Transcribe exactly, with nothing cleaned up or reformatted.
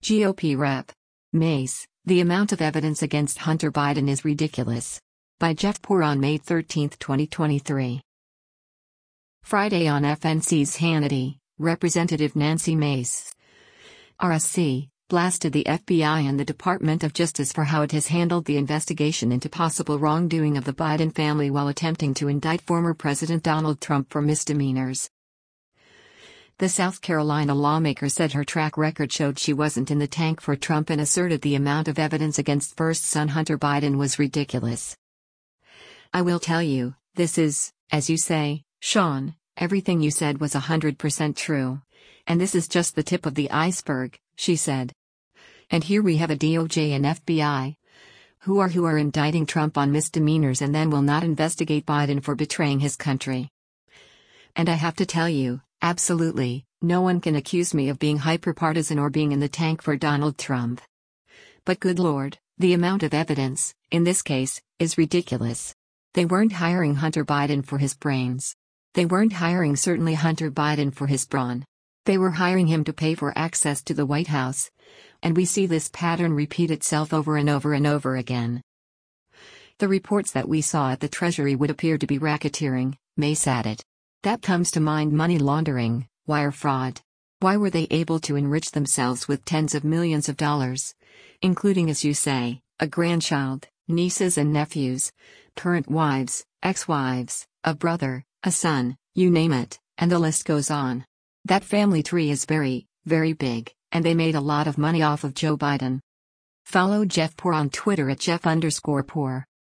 G O P Rep. Mace, the amount of evidence against Hunter Biden is ridiculous. By Jeff Poor on May thirteenth, twenty twenty-three. Friday on F N C's Hannity, Representative Nancy Mace, R S C, blasted the F B I and the Department of Justice for how it has handled the investigation into possible wrongdoing of the Biden family while attempting to indict former President Donald Trump for misdemeanors. The South Carolina lawmaker said her track record showed she wasn't in the tank for Trump and asserted the amount of evidence against first son Hunter Biden was ridiculous. "I will tell you, this is, as you say, Sean, everything you said was one hundred percent true. And this is just the tip of the iceberg," she said. "And here we have a D O J and F B I, who are who are indicting Trump on misdemeanors and then will not investigate Biden for betraying his country. And I have to tell you, absolutely, no one can accuse me of being hyperpartisan or being in the tank for Donald Trump. But good Lord, the amount of evidence, in this case, is ridiculous. They weren't hiring Hunter Biden for his brains. They weren't hiring certainly Hunter Biden for his brawn. They were hiring him to pay for access to the White House. And we see this pattern repeat itself over and over and over again. The reports that we saw at the Treasury would appear to be racketeering," Mace added. "That comes to mind money laundering, wire fraud. Why were they able to enrich themselves with tens of millions of dollars? Including, as you say, a grandchild, nieces and nephews, current wives, ex-wives, a brother, a son, you name it, and the list goes on. That family tree is very, very big, and they made a lot of money off of Joe Biden." Follow Jeff Poor on Twitter at Jeff underscore Poor.